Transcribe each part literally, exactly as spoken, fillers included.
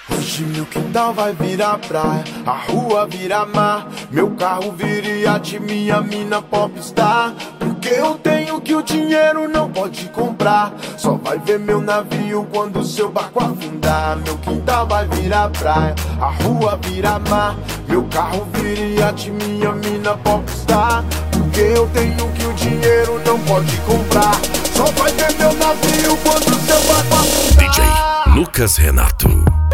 Hoje meu quintal vai virar praia, a rua vira mar, meu carro vira iate, minha mina popstar. Porque eu tenho que o dinheiro não pode comprar, só vai ver meu navio quando o seu barco afundar. Meu quintal vai virar praia, a rua vira mar, meu carro vira iate, minha mina popstar. Porque eu tenho que o dinheiro não pode comprar, só vai ver meu navio quando o seu barco afundar. D J Lucas Renato.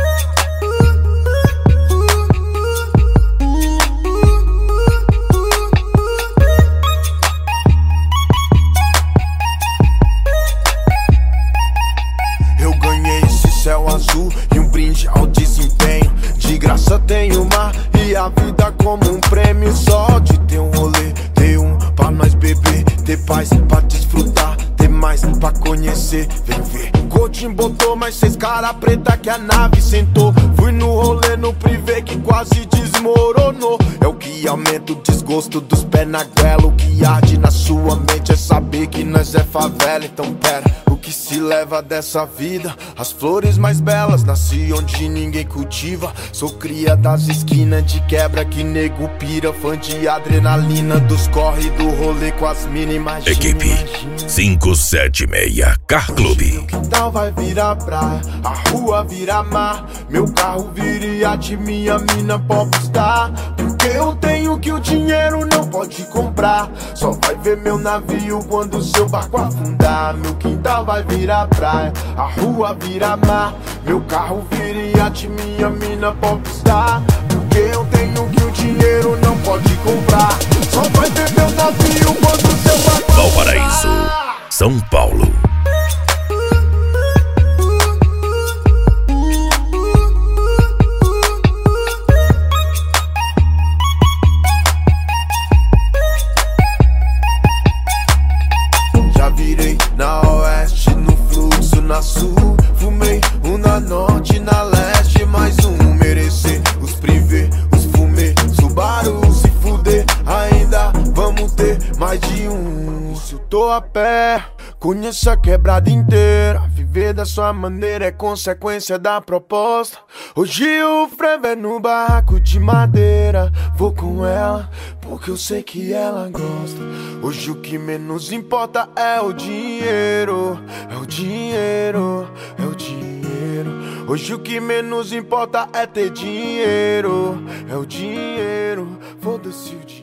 Eu ganhei esse céu azul e um brinde ao desempenho. De graça tenho mar e a vida como um prêmio. Só de ter um rolê, ter um pra nós beber, ter paz pra desfrutar, ter mais pra conhecer. Vem ver, Coutinho botou mais seis cara preta que a nave sentou. Fui no rolê no privê que quase desmoronou. É o que aumenta o desgosto dos pés na goela. O que arde na sua mente é saber que nós é favela. Então pera, o que se leva dessa vida? As flores mais belas, nasci onde ninguém cultiva. Sou cria das esquinas de quebra que nego pira. Fã de adrenalina dos corre do rolê com as mínimas. Equipe cinco sete seis Car Club. Meu quintal vai virar praia, a rua vira mar, meu carro vira iate, minha mina popstar. Porque eu tenho que o dinheiro não pode comprar, só vai ver meu navio quando o seu barco afundar. Meu quintal vai virar praia, a rua vira mar, meu carro vira iate, minha mina popstar. Porque eu tenho que o dinheiro não pode comprar, só vai ver meu navio quando o seu barco afundar. Valparaíso, São Paulo. Já virei na oeste, no fluxo na sul, fumei um na norte, na leste, mais um. Merecer os privê, os fumê, Subaru, se fuder, ainda vamos ter mais de um. Se eu tô a pé, conheço a quebrada inteira. Viver da sua maneira é consequência da proposta. Hoje o frevo é no barraco de madeira. Vou com ela, porque eu sei que ela gosta. Hoje o que menos importa é o dinheiro. É o dinheiro, é o dinheiro. Hoje o que menos importa é ter dinheiro. É o dinheiro, foda-se o dinheiro.